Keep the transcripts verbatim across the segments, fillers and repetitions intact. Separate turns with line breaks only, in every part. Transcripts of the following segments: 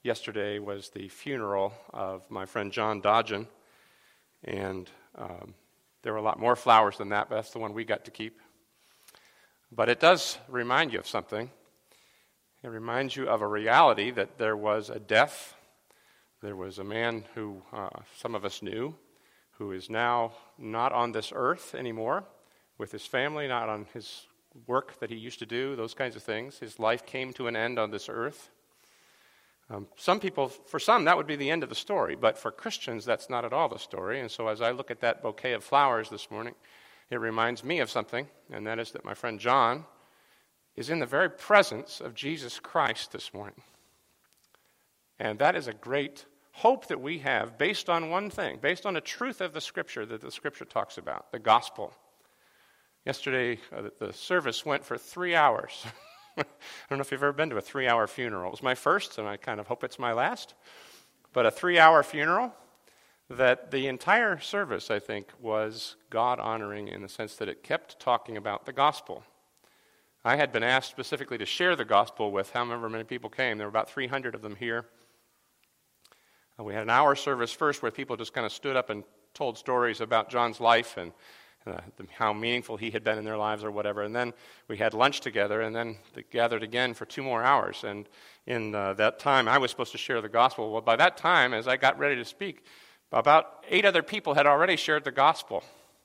yesterday was the funeral of my friend John Dodgen, and um, there were a lot more flowers than that, but that's the one we got to keep. But it does remind you of something. It reminds you of a reality that there was a death. There was a man who uh, some of us knew, who is now not on this earth anymore, with his family, not on his work that he used to do, those kinds of things. His life came to an end on this earth. Um, some people, for some, that would be the end of the story, but for Christians, that's not at all the story. And so as I look at that bouquet of flowers this morning, it reminds me of something, and that is that my friend John is in the very presence of Jesus Christ this morning. And that is a great hope that we have based on one thing, based on a truth of the Scripture that the Scripture talks about, the gospel. Yesterday, uh, the service went for three hours. I don't know if you've ever been to a three-hour funeral. It was my first, and I kind of hope it's my last. But a three-hour funeral that the entire service, I think, was God-honoring in the sense that it kept talking about the gospel. I had been asked specifically to share the gospel with however many people came. There were about three hundred of them here. Uh, we had an hour service first where people just kind of stood up and told stories about John's life and Uh, the, how meaningful he had been in their lives or whatever. And then we had lunch together, and then they gathered again for two more hours. And in uh, that time, I was supposed to share the gospel. Well, by that time, as I got ready to speak, about eight other people had already shared the gospel.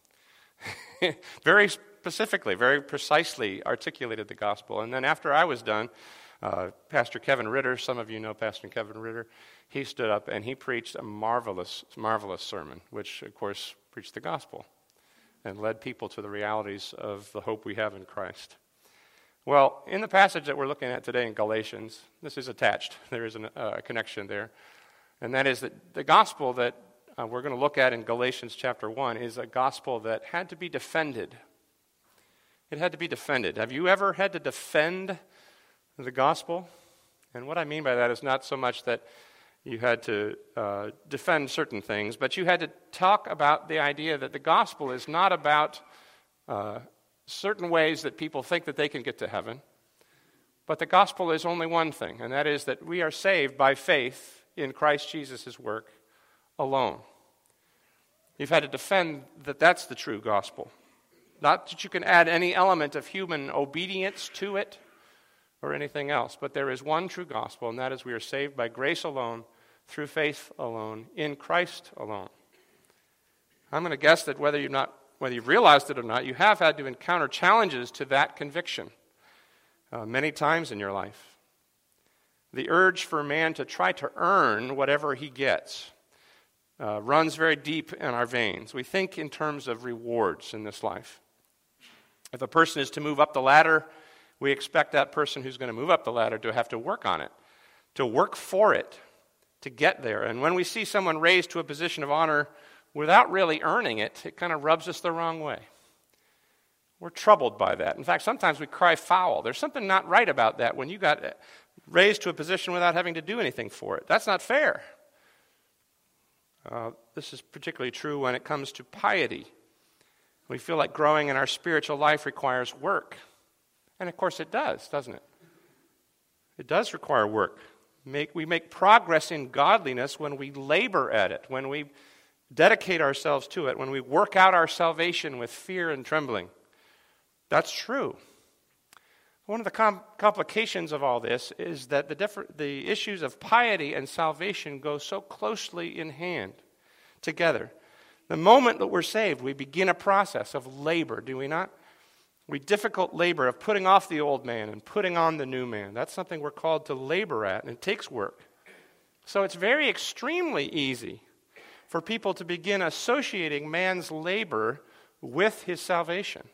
Very specifically, very precisely articulated the gospel. And then after I was done, uh, Pastor Kevin Ritter, some of you know Pastor Kevin Ritter, he stood up and he preached a marvelous, marvelous sermon, which, of course, preached the gospel and led people to the realities of the hope we have in Christ. Well, in the passage that we're looking at today in Galatians, this is attached. There is a uh, connection there. And that is that the gospel that uh, we're going to look at in Galatians chapter one is a gospel that had to be defended. It had to be defended. Have you ever had to defend the gospel? And what I mean by that is not so much that you had to uh, defend certain things, but you had to talk about the idea that the gospel is not about uh, certain ways that people think that they can get to heaven, but the gospel is only one thing, and that is that we are saved by faith in Christ Jesus' work alone. You've had to defend that that's the true gospel. Not that you can add any element of human obedience to it or anything else, but there is one true gospel, and that is we are saved by grace alone, through faith alone, in Christ alone. I'm going to guess that whether you've not, whether you've realized it or not, you have had to encounter challenges to that conviction uh, many times in your life. The urge for man to try to earn whatever he gets uh, runs very deep in our veins. We think in terms of rewards in this life. If a person is to move up the ladder, we expect that person who's going to move up the ladder to have to work on it, to work for it, to get there. And when we see someone raised to a position of honor without really earning it, it kind of rubs us the wrong way. We're troubled by that. In fact, sometimes we cry foul. There's something not right about that when you got raised to a position without having to do anything for it. That's not fair. Uh, this is particularly true when it comes to piety. We feel like growing in our spiritual life requires work. And of course it does, doesn't it? It does require work. Make, we make progress in godliness when we labor at it, when we dedicate ourselves to it, when we work out our salvation with fear and trembling. That's true. One of the com- complications of all this is that the, different, the issues of piety and salvation go so closely in hand together. The moment that we're saved, we begin a process of labor, do we not? We difficult labor of putting off the old man and putting on the new man. That's something we're called to labor at, and it takes work. So it's very extremely easy for people to begin associating man's labor with his salvation.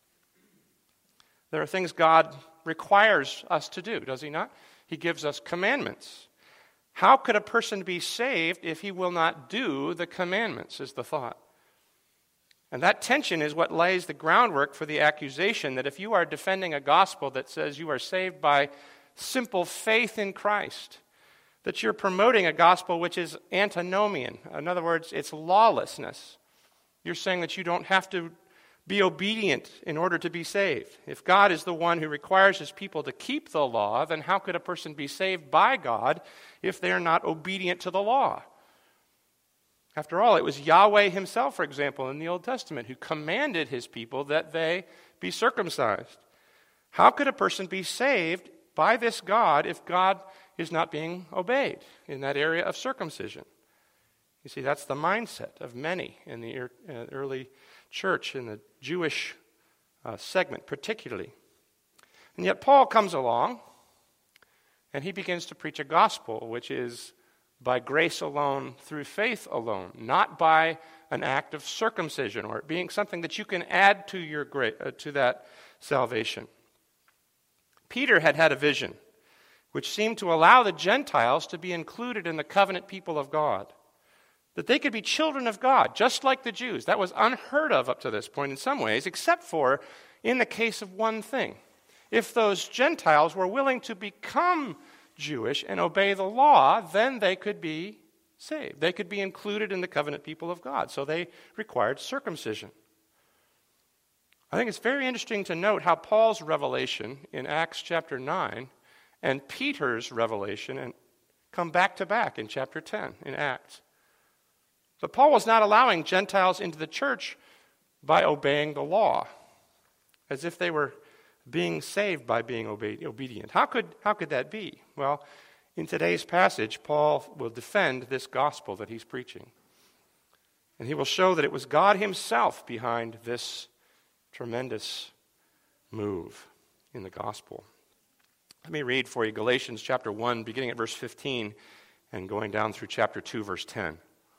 There are things God requires us to do, does he not? He gives us commandments. How could a person be saved if he will not do the commandments, is the thought. And that tension is what lays the groundwork for the accusation that if you are defending a gospel that says you are saved by simple faith in Christ, that you're promoting a gospel which is antinomian. In other words, it's lawlessness. You're saying that you don't have to be obedient in order to be saved? If God is the one who requires his people to keep the law, then how could a person be saved by God if they are not obedient to the law? After all, it was Yahweh himself, for example, in the Old Testament, who commanded his people that they be circumcised. How could a person be saved by this God if God is not being obeyed in that area of circumcision? You see, that's the mindset of many in the early church, in the Jewish uh, segment particularly. And yet Paul comes along, and he begins to preach a gospel which is by grace alone, through faith alone, not by an act of circumcision or it being something that you can add to your gra- uh, to that salvation. Peter had had a vision which seemed to allow the Gentiles to be included in the covenant people of God, that they could be children of God, just like the Jews. That was unheard of up to this point in some ways, except for in the case of one thing. If those Gentiles were willing to become Jewish and obey the law, then they could be saved. They could be included in the covenant people of God. So they required circumcision. I think it's very interesting to note how Paul's revelation in Acts chapter nine and Peter's revelation and come back to back in chapter ten in Acts. But Paul was not allowing Gentiles into the church by obeying the law, as if they were being saved by being obe- obedient. How could, how could that be? Well, in today's passage, Paul will defend this gospel that he's preaching. And he will show that it was God himself behind this tremendous move in the gospel. Let me read for you Galatians chapter one, beginning at verse fifteen, and going down through chapter two, verse ten.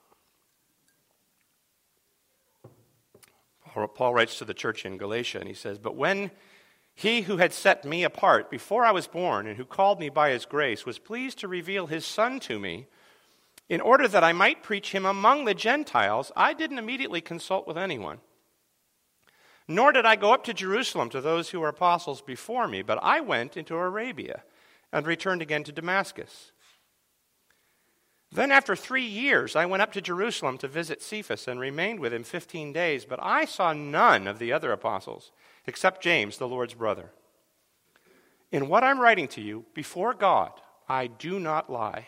Paul writes to the church in Galatia, and he says, "But when he who had set me apart before I was born and who called me by his grace was pleased to reveal his Son to me in order that I might preach him among the Gentiles, I didn't immediately consult with anyone. Nor did I go up to Jerusalem to those who were apostles before me, but I went into Arabia and returned again to Damascus. Then after three years I went up to Jerusalem to visit Cephas and remained with him fifteen days, but I saw none of the other apostles except James, the Lord's brother. In what I'm writing to you, before God, I do not lie.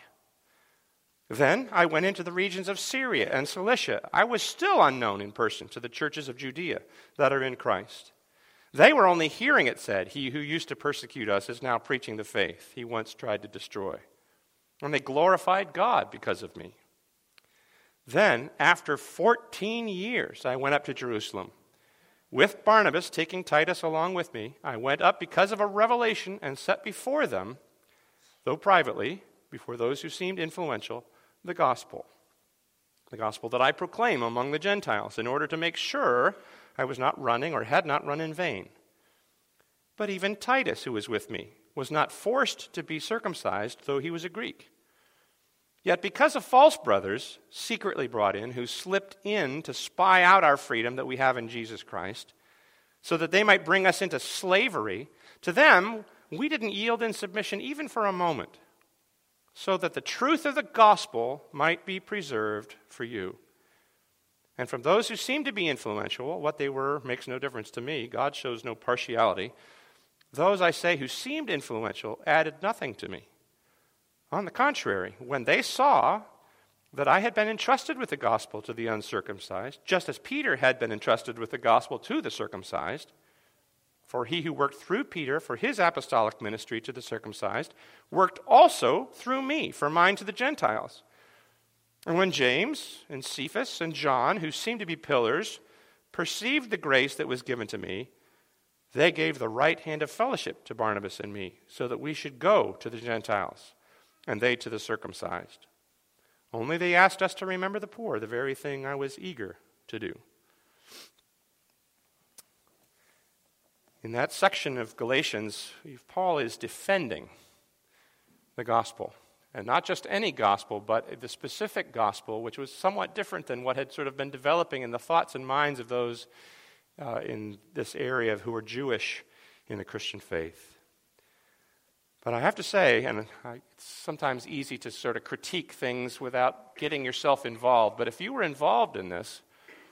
Then I went into the regions of Syria and Cilicia. I was still unknown in person to the churches of Judea that are in Christ. They were only hearing it said, 'He who used to persecute us is now preaching the faith he once tried to destroy.' And they glorified God because of me. Then, after fourteen years, I went up to Jerusalem. With Barnabas, taking Titus along with me, I went up because of a revelation and set before them, though privately, before those who seemed influential, the gospel. The gospel that I proclaim among the Gentiles, in order to make sure I was not running or had not run in vain. But even Titus, who was with me, was not forced to be circumcised, though he was a Greek. Yet because of false brothers, secretly brought in, who slipped in to spy out our freedom that we have in Jesus Christ, so that they might bring us into slavery, to them we didn't yield in submission even for a moment, so that the truth of the gospel might be preserved for you. And from those who seem to be influential, what they were makes no difference to me. God shows no partiality. Those, I say, who seemed influential added nothing to me. On the contrary, when they saw that I had been entrusted with the gospel to the uncircumcised, just as Peter had been entrusted with the gospel to the circumcised, for he who worked through Peter for his apostolic ministry to the circumcised, worked also through me for mine to the Gentiles. And when James and Cephas and John, who seemed to be pillars, perceived the grace that was given to me, they gave the right hand of fellowship to Barnabas and me, so that we should go to the Gentiles, and they to the circumcised. Only they asked us to remember the poor, the very thing I was eager to do." In that section of Galatians, Paul is defending the gospel. And not just any gospel, but the specific gospel, which was somewhat different than what had sort of been developing in the thoughts and minds of those uh, in this area of who were Jewish in the Christian faith. But I have to say, and it's sometimes easy to sort of critique things without getting yourself involved, but if you were involved in this,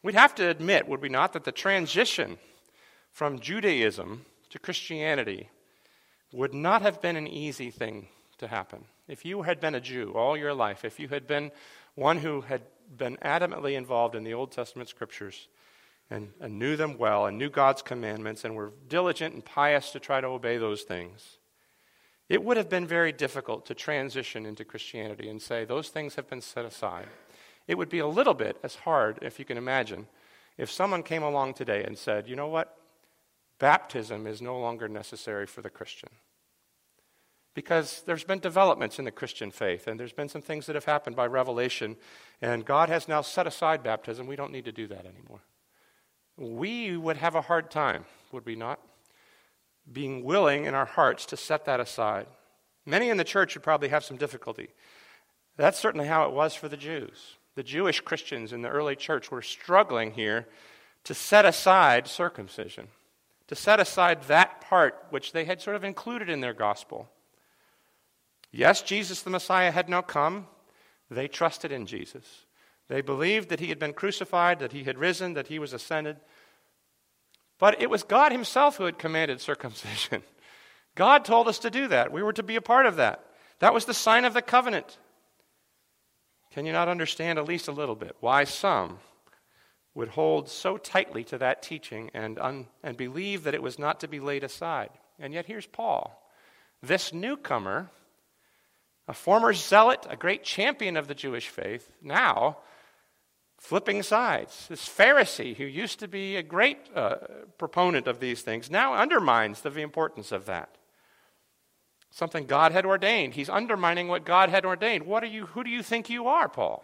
We'd have to admit, would we not, that the transition from Judaism to Christianity would not have been an easy thing to happen. If you had been a Jew all your life, if you had been one who had been adamantly involved in the Old Testament scriptures and, and knew them well and knew God's commandments and were diligent and pious to try to obey those things, it would have been very difficult to transition into Christianity and say those things have been set aside. It would be a little bit as hard, if you can imagine, if someone came along today and said, you know what, baptism is no longer necessary for the Christian. Because there's been developments in the Christian faith, and there's been some things that have happened by revelation, and God has now set aside baptism. We don't need to do that anymore. We would have a hard time, would we not, being willing in our hearts to set that aside. Many in the church would probably have some difficulty. That's certainly how it was for the Jews. The Jewish Christians in the early church were struggling here to set aside circumcision, to set aside that part which they had sort of included in their gospel. Yes, Jesus the Messiah had now come. They trusted in Jesus. They believed that he had been crucified, that he had risen, that he was ascended. But it was God himself who had commanded circumcision. God told us to do that. We were to be a part of that. That was the sign of the covenant. Can you not understand at least a little bit why some would hold so tightly to that teaching and, un, and believe that it was not to be laid aside? And yet here's Paul, this newcomer, a former zealot, a great champion of the Jewish faith, now flipping sides. This Pharisee who used to be a great uh, proponent of these things now undermines the importance of that. Something God had ordained. He's undermining what God had ordained. What are you? Who do you think you are, Paul?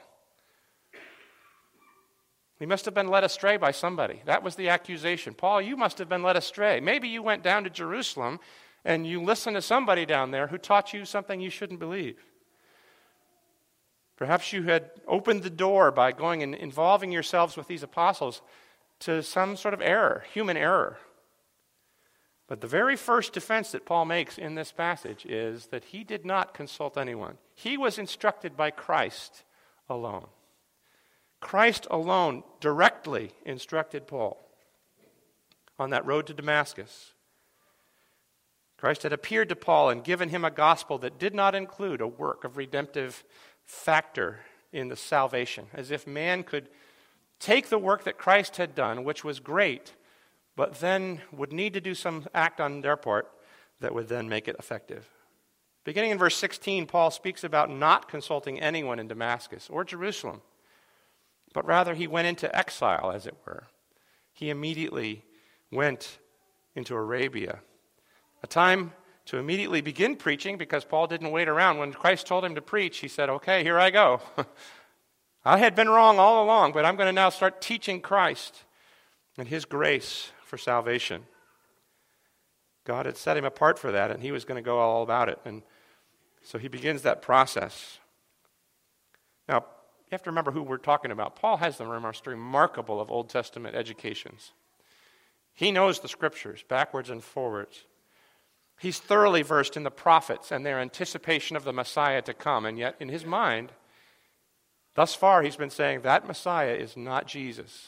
He must have been led astray by somebody. That was the accusation. Paul, you must have been led astray. Maybe you went down to Jerusalem and you listened to somebody down there who taught you something you shouldn't believe. Perhaps you had opened the door by going and involving yourselves with these apostles to some sort of error, human error. But the very first defense that Paul makes in this passage is that he did not consult anyone. He was instructed by Christ alone. Christ alone directly instructed Paul on that road to Damascus. Christ had appeared to Paul and given him a gospel that did not include a work of redemptive factor in the salvation, as if man could take the work that Christ had done, which was great, but then would need to do some act on their part that would then make it effective. Beginning in verse sixteen, Paul speaks about not consulting anyone in Damascus or Jerusalem, but rather he went into exile, as it were. He immediately went into Arabia, a time to immediately begin preaching, because Paul didn't wait around. When Christ told him to preach, he said, okay, here I go. I had been wrong all along, but I'm going to now start teaching Christ and his grace for salvation. God had set him apart for that, and he was going to go all about it. And so he begins that process. Now, you have to remember who we're talking about. Paul has the most remarkable of Old Testament educations. He knows the scriptures backwards and forwards. He's thoroughly versed in the prophets and their anticipation of the Messiah to come, and yet in his mind, thus far he's been saying that Messiah is not Jesus.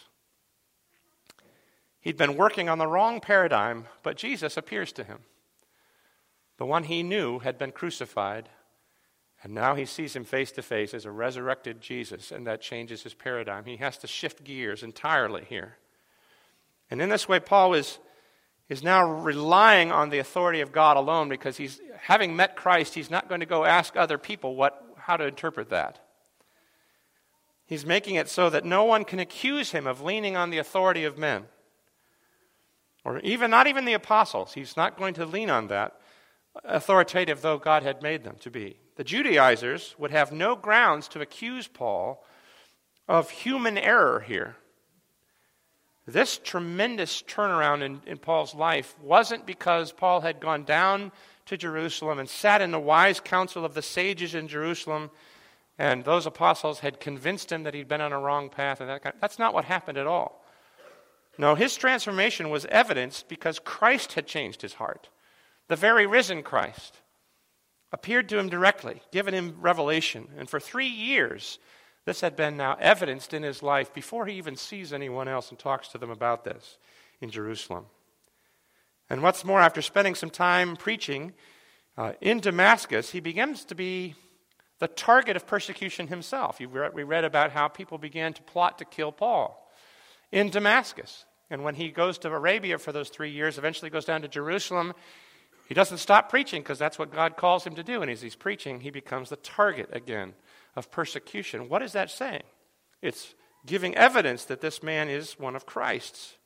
He'd been working on the wrong paradigm, but Jesus appears to him. The one he knew had been crucified, and now he sees him face to face as a resurrected Jesus, and that changes his paradigm. He has to shift gears entirely here. And in this way, Paul is, is now relying on the authority of God alone, because he's having met Christ, he's not going to go ask other people what how to interpret that. He's making it so that no one can accuse him of leaning on the authority of men. Or even not even the apostles. He's not going to lean on that, authoritative though God had made them to be. The Judaizers would have no grounds to accuse Paul of human error here. This tremendous turnaround in, in Paul's life wasn't because Paul had gone down to Jerusalem and sat in the wise council of the sages in Jerusalem, and those apostles had convinced him that he'd been on a wrong path. And that kind of, that's not what happened at all. No, his transformation was evidenced because Christ had changed his heart. The very risen Christ appeared to him directly, given him revelation. And for three years, This had been now evidenced in his life before he even sees anyone else and talks to them about this in Jerusalem. And what's more, after spending some time preaching uh, in Damascus, he begins to be the target of persecution himself. You re- we read about how people began to plot to kill Paul in Damascus. And when he goes to Arabia for those three years, eventually goes down to Jerusalem, he doesn't stop preaching because that's what God calls him to do. And as he's preaching, he becomes the target again of persecution. What is that saying? It's giving evidence that this man is one of Christ's.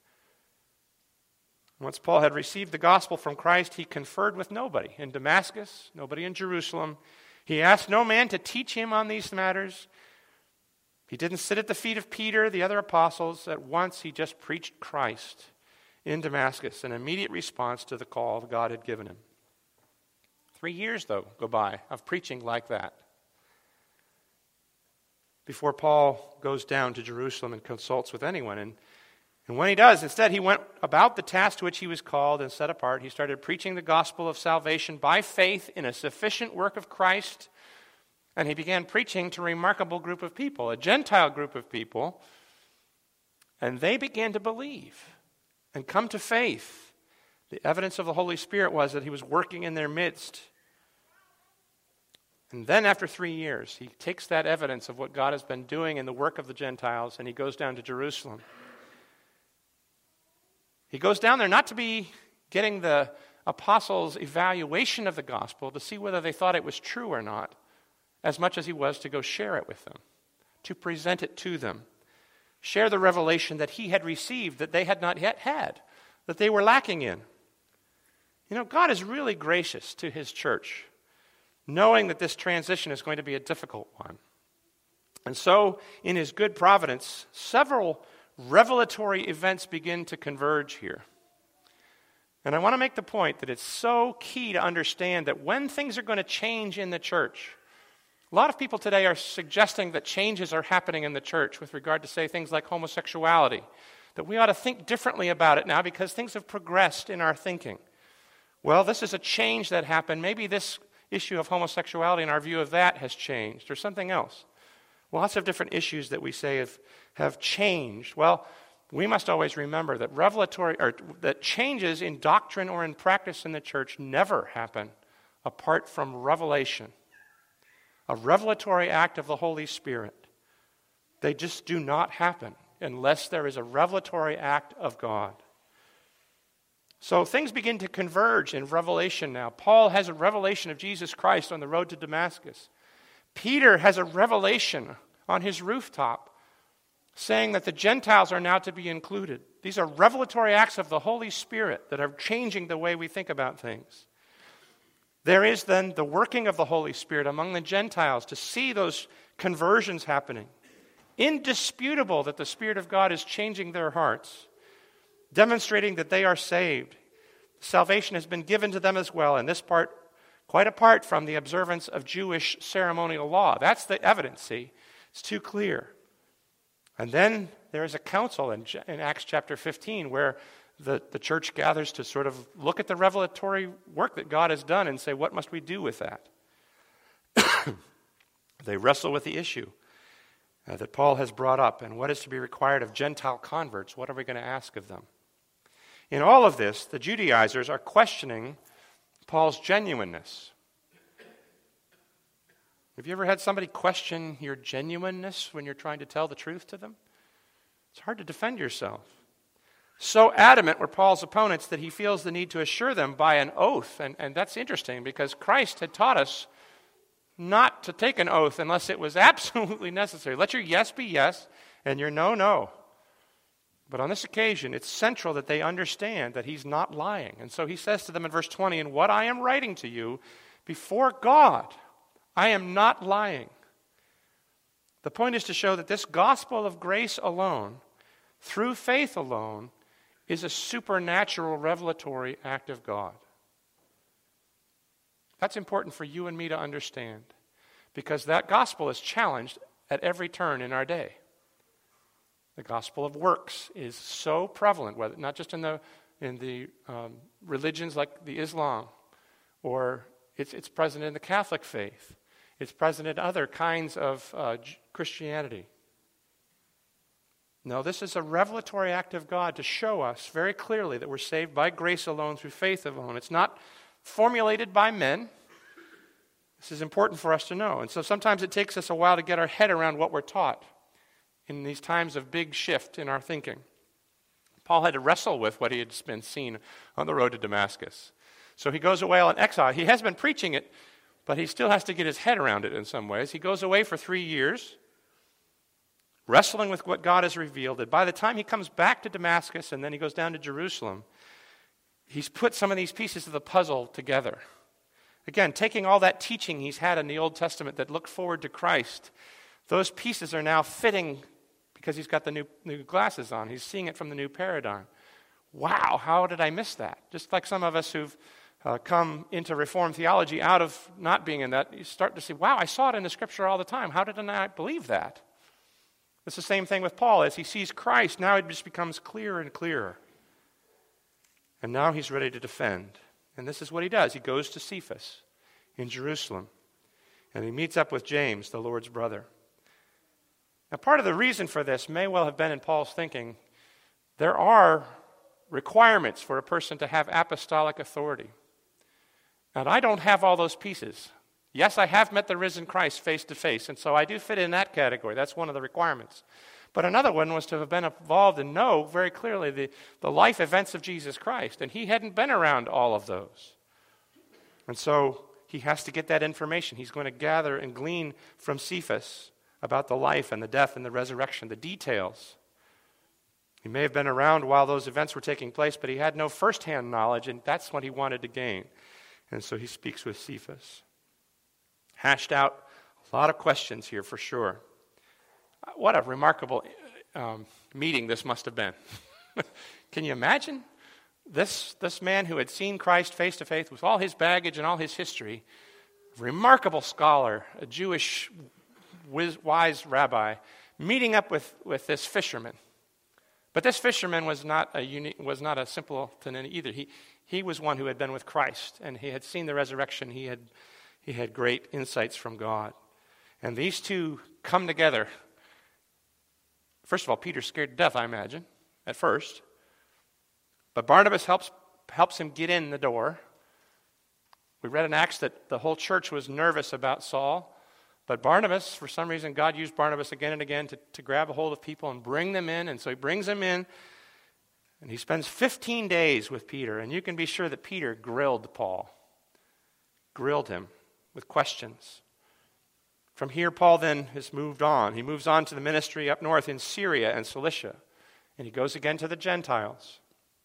Once Paul had received the gospel from Christ, he conferred with nobody in Damascus, nobody in Jerusalem. He asked no man to teach him on these matters. He didn't sit at the feet of Peter, the other apostles. At once, he just preached Christ in Damascus, an immediate response to the call God had given him. Three years, though, go by of preaching like that before Paul goes down to Jerusalem and consults with anyone. And, and when he does, instead, he went about the task to which he was called and set apart. He started preaching the gospel of salvation by faith in a sufficient work of Christ. And he began preaching to a remarkable group of people, a Gentile group of people. And they began to believe and come to faith. The evidence of the Holy Spirit was that he was working in their midst. And then after three years, he takes that evidence of what God has been doing in the work of the Gentiles, and he goes down to Jerusalem. He goes down there not to be getting the apostles' evaluation of the gospel, to see whether they thought it was true or not, as much as he was to go share it with them, to present it to them, share the revelation that he had received that they had not yet had, that they were lacking in. You know, God is really gracious to his church, knowing that this transition is going to be a difficult one. And so, in his good providence, several revelatory events begin to converge here. And I want to make the point that it's so key to understand that when things are going to change in the church, a lot of people today are suggesting that changes are happening in the church with regard to, say, things like homosexuality, that we ought to think differently about it now because things have progressed in our thinking. Well, this is a change that happened. Maybe this issue of homosexuality and our view of that has changed, or something else. Lots of different issues that we say have, have changed. Well, we must always remember that revelatory or that changes in doctrine or in practice in the church never happen apart from revelation, a revelatory act of the Holy Spirit. They just do not happen unless there is a revelatory act of God. So things begin to converge in revelation now. Paul has a revelation of Jesus Christ on the road to Damascus. Peter has a revelation on his rooftop saying that the Gentiles are now to be included. These are revelatory acts of the Holy Spirit that are changing the way we think about things. There is then the working of the Holy Spirit among the Gentiles to see those conversions happening. Indisputable that the Spirit of God is changing their hearts, demonstrating that they are saved. Salvation has been given to them as well, and this part, quite apart from the observance of Jewish ceremonial law. That's the evidence, see? It's too clear. And then there is a council in, in Acts chapter fifteen where the, the church gathers to sort of look at the revelatory work that God has done and say, what must we do with that? They wrestle with the issue uh, that Paul has brought up, and what is to be required of Gentile converts. What are we going to ask of them? In all of this, the Judaizers are questioning Paul's genuineness. Have you ever had somebody question your genuineness when you're trying to tell the truth to them? It's hard to defend yourself. So adamant were Paul's opponents that he feels the need to assure them by an oath. And, and that's interesting because Christ had taught us not to take an oath unless it was absolutely necessary. Let your yes be yes and your no, no. But on this occasion, it's central that they understand that he's not lying. And so he says to them in verse twenty, "And what I am writing to you before God, I am not lying." The point is to show that this gospel of grace alone, through faith alone, is a supernatural revelatory act of God. That's important for you and me to understand, because that gospel is challenged at every turn in our day. The gospel of works is so prevalent, whether not just in the in the um, religions like the Islam, or it's it's present in the Catholic faith. It's present in other kinds of uh, Christianity. No, this is a revelatory act of God to show us very clearly that we're saved by grace alone, through faith alone. It's not formulated by men. This is important for us to know. And so sometimes it takes us a while to get our head around what we're taught in these times of big shift in our thinking. Paul had to wrestle with what he had been seen on the road to Damascus. So he goes away on exile. He has been preaching it, but he still has to get his head around it in some ways. He goes away for three years, wrestling with what God has revealed. And by the time he comes back to Damascus and then he goes down to Jerusalem, he's put some of these pieces of the puzzle together. Again, taking all that teaching he's had in the Old Testament that looked forward to Christ, those pieces are now fitting because he's got the new, new glasses on. He's seeing it from the new paradigm. Wow, how did I miss that? Just like some of us who've uh, come into Reformed theology out of not being in that, you start to see, wow, I saw it in the Scripture all the time. How did I not believe that? It's the same thing with Paul. As he sees Christ, now it just becomes clearer and clearer. And now he's ready to defend. And this is what he does. He goes to Cephas in Jerusalem, and he meets up with James, the Lord's brother. Now, part of the reason for this may well have been in Paul's thinking. There are requirements for a person to have apostolic authority. And I don't have all those pieces. Yes, I have met the risen Christ face to face, and so I do fit in that category. That's one of the requirements. But another one was to have been involved and know very clearly the, the life events of Jesus Christ, and he hadn't been around all of those. And so he has to get that information. He's going to gather and glean from Cephas about the life and the death and the resurrection, the details. He may have been around while those events were taking place, but he had no firsthand knowledge, and that's what he wanted to gain. And so he speaks with Cephas. Hashed out a lot of questions here for sure. What a remarkable um, meeting this must have been. Can you imagine? This, this man who had seen Christ face to face with all his baggage and all his history, a remarkable scholar, a Jewish wiz, wise rabbi, meeting up with, with this fisherman. But this fisherman was not a unique, was not a simpleton either. He, he was one who had been with Christ, and he had seen the resurrection. He had, he had great insights from God. And these two come together. First of all, Peter's scared to death, I imagine, at first. But Barnabas helps helps him get in the door. We read in Acts that the whole church was nervous about Saul. But Barnabas, for some reason, God used Barnabas again and again to, to grab a hold of people and bring them in. And so he brings them in, and he spends fifteen days with Peter. And you can be sure that Peter grilled Paul, grilled him with questions. From here, Paul then has moved on. He moves on to the ministry up north in Syria and Cilicia. And he goes again to the Gentiles.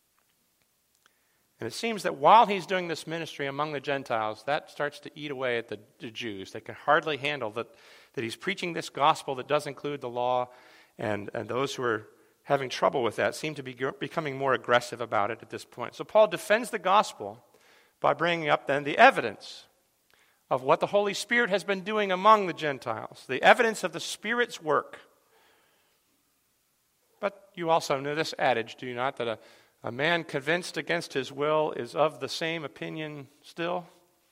And it seems that while he's doing this ministry among the Gentiles, that starts to eat away at the, the Jews. They can hardly handle that, that he's preaching this gospel that does include the law, and, and those who are having trouble with that seem to be becoming more aggressive about it at this point. So Paul defends the gospel by bringing up then the evidence of what the Holy Spirit has been doing among the Gentiles, the evidence of the Spirit's work. But you also know this adage, do you not, that a A man convinced against his will is of the same opinion still?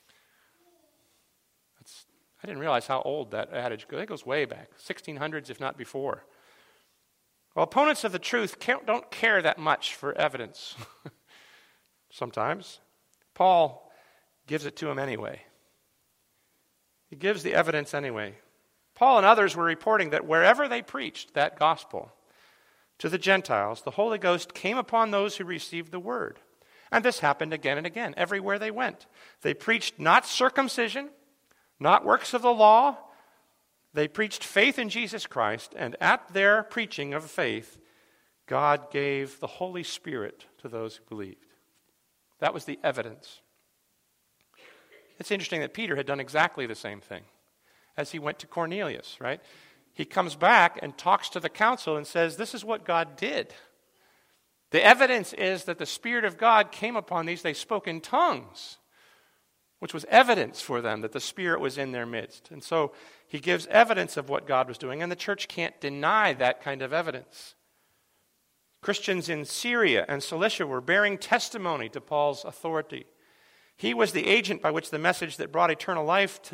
That's, I didn't realize how old that adage goes. It goes way back, sixteen hundreds if not before. Well, opponents of the truth don't care that much for evidence. Sometimes. Paul gives it to them anyway. He gives the evidence anyway. Paul and others were reporting that wherever they preached that gospel to the Gentiles, the Holy Ghost came upon those who received the word. And this happened again and again, everywhere they went. They preached not circumcision, not works of the law. They preached faith in Jesus Christ, and at their preaching of faith, God gave the Holy Spirit to those who believed. That was the evidence. It's interesting that Peter had done exactly the same thing as he went to Cornelius, right? He comes back and talks to the council and says, this is what God did. The evidence is that the Spirit of God came upon these. They spoke in tongues, which was evidence for them that the Spirit was in their midst. And so he gives evidence of what God was doing, and the church can't deny that kind of evidence. Christians in Syria and Cilicia were bearing testimony to Paul's authority. He was the agent by which the message that brought eternal life to,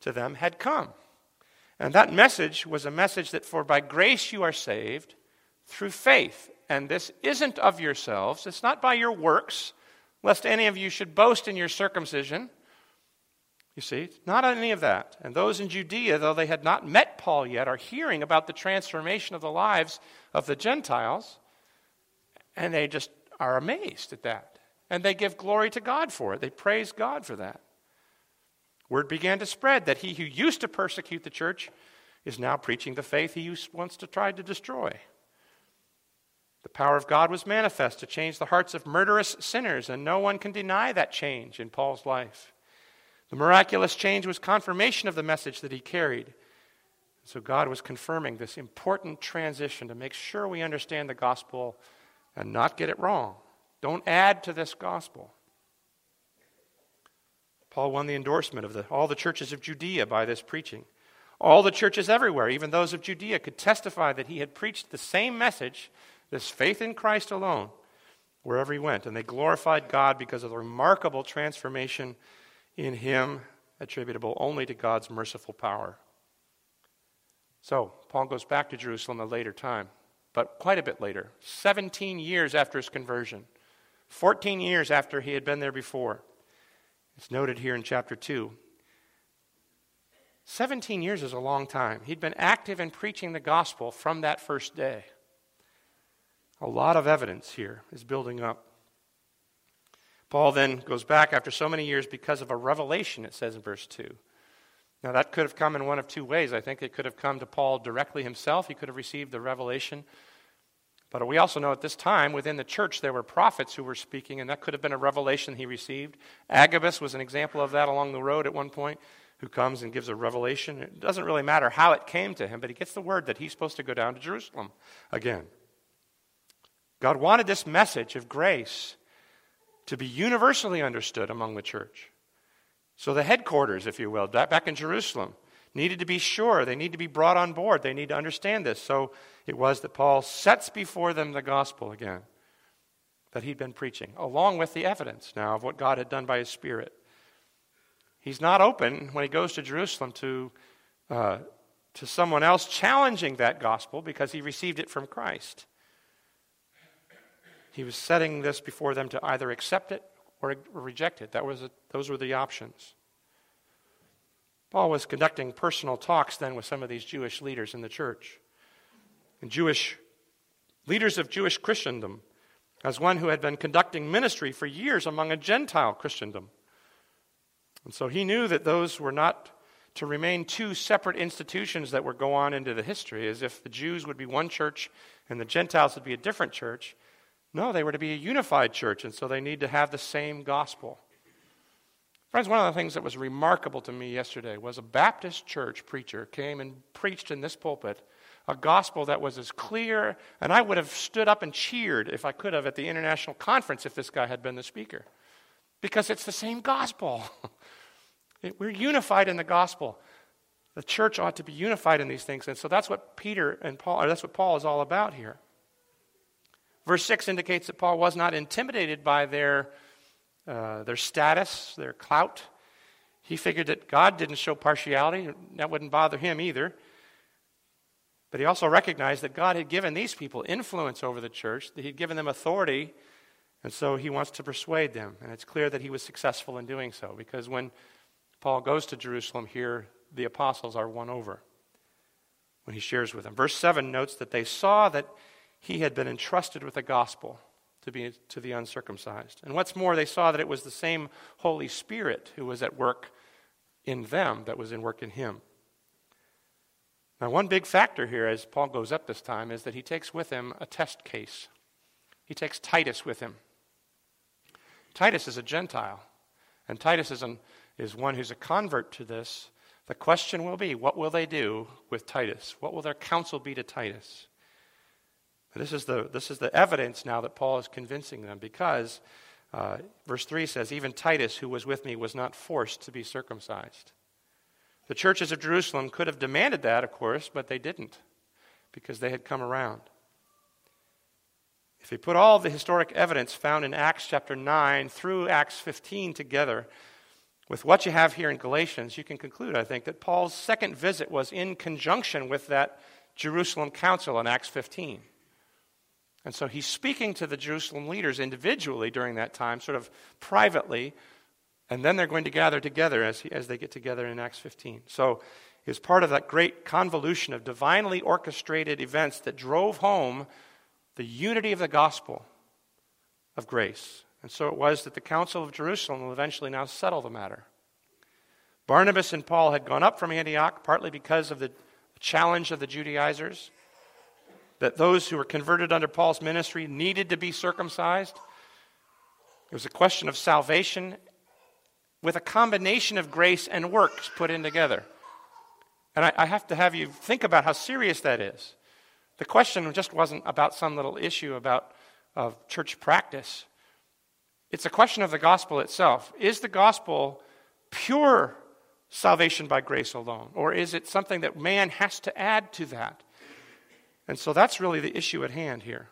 to them had come. And that message was a message that for by grace you are saved through faith. And this isn't of yourselves. It's not by your works, lest any of you should boast in your circumcision. You see, not any of that. And those in Judea, though they had not met Paul yet, are hearing about the transformation of the lives of the Gentiles, and they just are amazed at that. And they give glory to God for it. They praise God for that. Word began to spread that he who used to persecute the church is now preaching the faith he once to try to destroy. The power of God was manifest to change the hearts of murderous sinners, and no one can deny that change in Paul's life. The miraculous change was confirmation of the message that he carried. So God was confirming this important transition to make sure we understand the gospel and not get it wrong. Don't add to this gospel. Paul won the endorsement of the, all the churches of Judea by this preaching. All the churches everywhere, even those of Judea, could testify that he had preached the same message, this faith in Christ alone, wherever he went. And they glorified God because of the remarkable transformation in him, attributable only to God's merciful power. So, Paul goes back to Jerusalem a later time, but quite a bit later, seventeen years after his conversion, fourteen years after he had been there before. It's noted here in chapter two. seventeen years is a long time. He'd been active in preaching the gospel from that first day. A lot of evidence here is building up. Paul then goes back after so many years because of a revelation, it says in verse two. Now that could have come in one of two ways. I think it could have come to Paul directly himself. He could have received the revelation. But we also know at this time within the church there were prophets who were speaking, and that could have been a revelation he received. Agabus was an example of that along the road at one point, who comes and gives a revelation. It doesn't really matter how it came to him, but he gets the word that he's supposed to go down to Jerusalem again. God wanted this message of grace to be universally understood among the church. So the headquarters, if you will, back in Jerusalem, needed to be sure. They need to be brought on board. They need to understand this. So it was that Paul sets before them the gospel again that he'd been preaching, along with the evidence now of what God had done by his Spirit. He's not open when he goes to Jerusalem to, uh, to someone else challenging that gospel because he received it from Christ. He was setting this before them to either accept it or reject it. That was a, those were the options. Paul was conducting personal talks then with some of these Jewish leaders in the church. And Jewish leaders of Jewish Christendom, as one who had been conducting ministry for years among a Gentile Christendom. And so he knew that those were not to remain two separate institutions that would go on into the history, as if the Jews would be one church and the Gentiles would be a different church. No, they were to be a unified church, and so they need to have the same gospel. Friends, one of the things that was remarkable to me yesterday was a Baptist church preacher came and preached in this pulpit a gospel that was as clear, and I would have stood up and cheered if I could have at the international conference if this guy had been the speaker. Because it's the same gospel. It, we're unified in the gospel. The church ought to be unified in these things, and so that's what Peter and Paul, or that's what Paul is all about here. Verse six indicates that Paul was not intimidated by their, uh, their status, their clout. He figured that God didn't show partiality. That wouldn't bother him either. But he also recognized that God had given these people influence over the church, that he'd given them authority, and so he wants to persuade them. And it's clear that he was successful in doing so, because when Paul goes to Jerusalem here, the apostles are won over when he shares with them. Verse seven notes that they saw that he had been entrusted with the gospel to be to the uncircumcised. And what's more, they saw that it was the same Holy Spirit who was at work in them that was in work in him. Now, one big factor here as Paul goes up this time is that he takes with him a test case. He takes Titus with him. Titus is a Gentile, and Titus is, an, is one who's a convert to this. The question will be, what will they do with Titus? What will their counsel be to Titus? This is the this is the evidence now that Paul is convincing them, because uh, verse three says, even Titus, who was with me, was not forced to be circumcised. The churches of Jerusalem could have demanded that, of course, but they didn't, because they had come around. If we put all the historic evidence found in Acts chapter nine through Acts fifteen together, with what you have here in Galatians, you can conclude, I think, that Paul's second visit was in conjunction with that Jerusalem council in Acts fifteen. And so he's speaking to the Jerusalem leaders individually during that time, sort of privately, and then they're going to gather together as, he, as they get together in Acts fifteen. So it's part of that great convolution of divinely orchestrated events that drove home the unity of the gospel of grace. And so it was that the Council of Jerusalem will eventually now settle the matter. Barnabas and Paul had gone up from Antioch partly because of the challenge of the Judaizers, that those who were converted under Paul's ministry needed to be circumcised. It was a question of salvation with a combination of grace and works put in together. And I, I have to have you think about how serious that is. The question just wasn't about some little issue about of church practice. It's a question of the gospel itself. Is the gospel pure salvation by grace alone? Or is it something that man has to add to that? And so that's really the issue at hand here.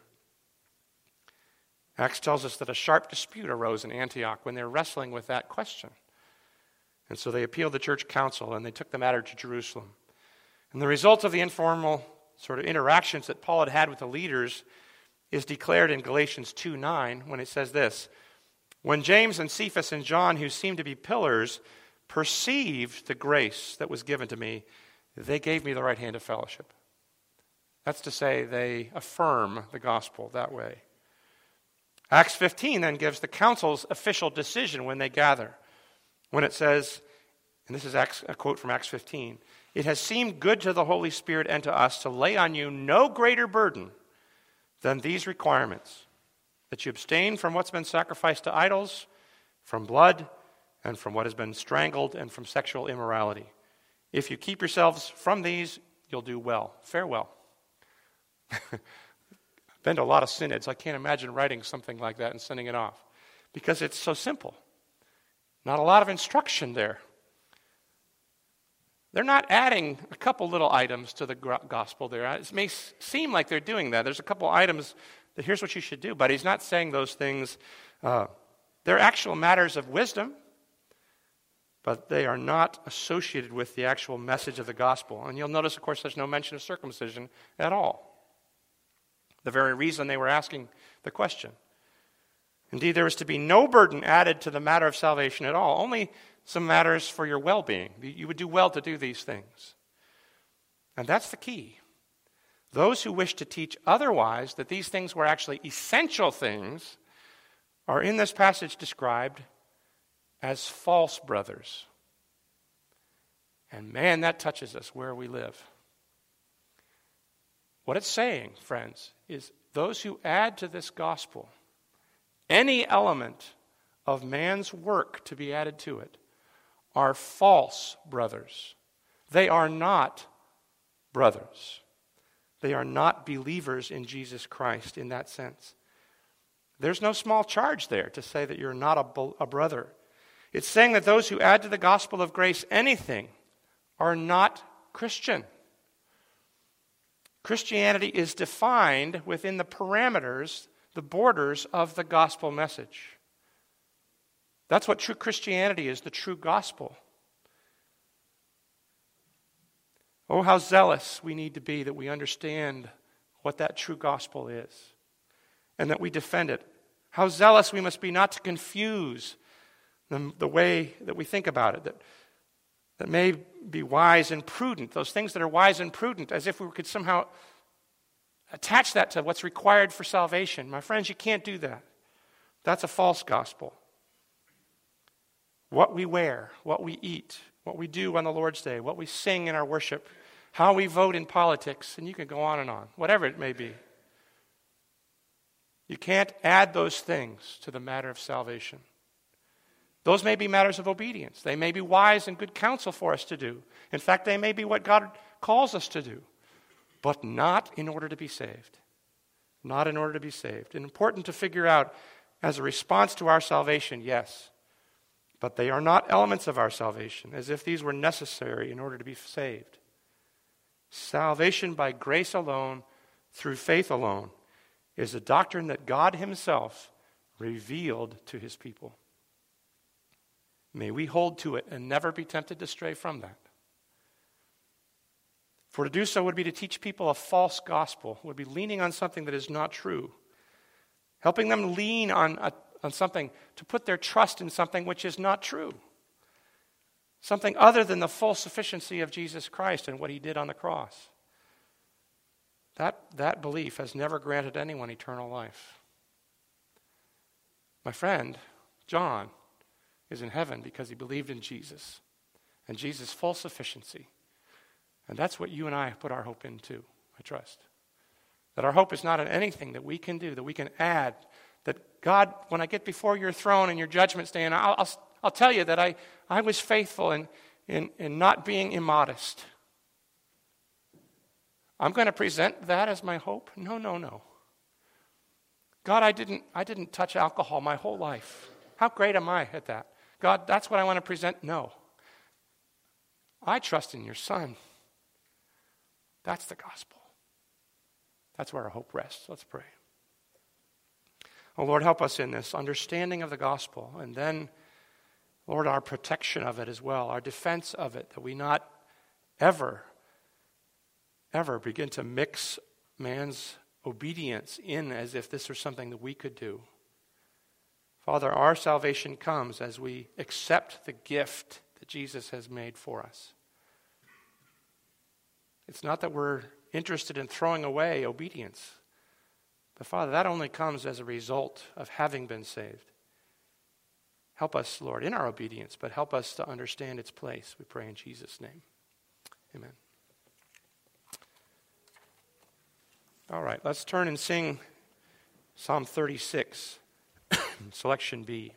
Acts tells us that a sharp dispute arose in Antioch when they were wrestling with that question. And so they appealed the church council and they took the matter to Jerusalem. And the result of the informal sort of interactions that Paul had had with the leaders is declared in Galatians two nine when it says this: "When James and Cephas and John, who seemed to be pillars, perceived the grace that was given to me, they gave me the right hand of fellowship." That's to say, they affirm the gospel that way. Acts fifteen then gives the council's official decision when they gather. When it says, and this is Acts, a quote from Acts fifteen, "It has seemed good to the Holy Spirit and to us to lay on you no greater burden than these requirements, that you abstain from what's been sacrificed to idols, from blood, and from what has been strangled, and from sexual immorality. If you keep yourselves from these, you'll do well. Farewell." I've been to a lot of synods. I can't imagine writing something like that and sending it off because it's so simple. Not a lot of instruction there. They're not adding a couple little items to the gospel there. It may seem like they're doing that. There's a couple items that here's what you should do, but he's not saying those things. Uh, they're actual matters of wisdom, but they are not associated with the actual message of the gospel. And you'll notice, of course, there's no mention of circumcision at all. The very reason they were asking the question. Indeed, there was to be no burden added to the matter of salvation at all, only some matters for your well-being. You would do well to do these things. And that's the key. Those who wish to teach otherwise, that these things were actually essential things, are in this passage described as false brothers. And man, that touches us where we live. What it's saying, friends, is those who add to this gospel any element of man's work to be added to it are false brothers. They are not brothers. They are not believers in Jesus Christ in that sense. There's no small charge there to say that you're not a, a brother. It's saying that those who add to the gospel of grace anything are not Christian. Christianity is defined within the parameters, the borders of the gospel message. That's what true Christianity is, the true gospel. Oh, how zealous we need to be that we understand what that true gospel is and that we defend it. How zealous we must be not to confuse the, the way that we think about it, that, that may be wise and prudent, those things that are wise and prudent, as if we could somehow attach that to what's required for salvation. My friends, you can't do that. That's a false gospel. What we wear, what we eat, what we do on the Lord's Day, what we sing in our worship, how we vote in politics, and you can go on and on, whatever it may be. You can't add those things to the matter of salvation. Those may be matters of obedience. They may be wise and good counsel for us to do. In fact, they may be what God calls us to do, but not in order to be saved. Not in order to be saved. And important to figure out as a response to our salvation, yes, but they are not elements of our salvation, as if these were necessary in order to be saved. Salvation by grace alone, through faith alone, is a doctrine that God himself revealed to his people. May we hold to it and never be tempted to stray from that. For to do so would be to teach people a false gospel, would be leaning on something that is not true, helping them lean on, a, on something, to put their trust in something which is not true, something other than the full sufficiency of Jesus Christ and what he did on the cross. That, that belief has never granted anyone eternal life. My friend, John, is in heaven because he believed in Jesus and Jesus' full sufficiency. And that's what you and I put our hope in too, I trust. That our hope is not in anything that we can do, that we can add. That God, when I get before your throne and your judgment day, and I'll, I'll, I'll tell you that I, I was faithful in, in, in not being immodest. I'm going to present that as my hope? No, no, no. God, I didn't, I didn't touch alcohol my whole life. How great am I at that? God, that's what I want to present? No. I trust in your Son. That's the gospel. That's where our hope rests. Let's pray. Oh, Lord, help us in this understanding of the gospel, and then, Lord, our protection of it as well, our defense of it, that we not ever, ever begin to mix man's obedience in as if this was something that we could do. Father, our salvation comes as we accept the gift that Jesus has made for us. It's not that we're interested in throwing away obedience. But Father, that only comes as a result of having been saved. Help us, Lord, in our obedience, but help us to understand its place. We pray in Jesus' name. Amen. All right, let's turn and sing Psalm thirty-six, selection B.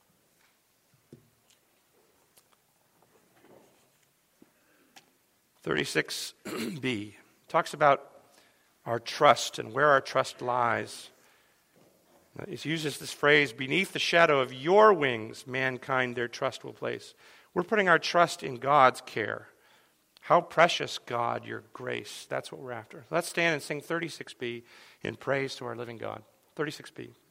thirty-six B talks about our trust and where our trust lies. It uses this phrase, beneath the shadow of your wings, mankind their trust will place. We're putting our trust in God's care. How precious, God, your grace. That's what we're after. Let's stand and sing thirty-six B in praise to our living God. thirty-six B.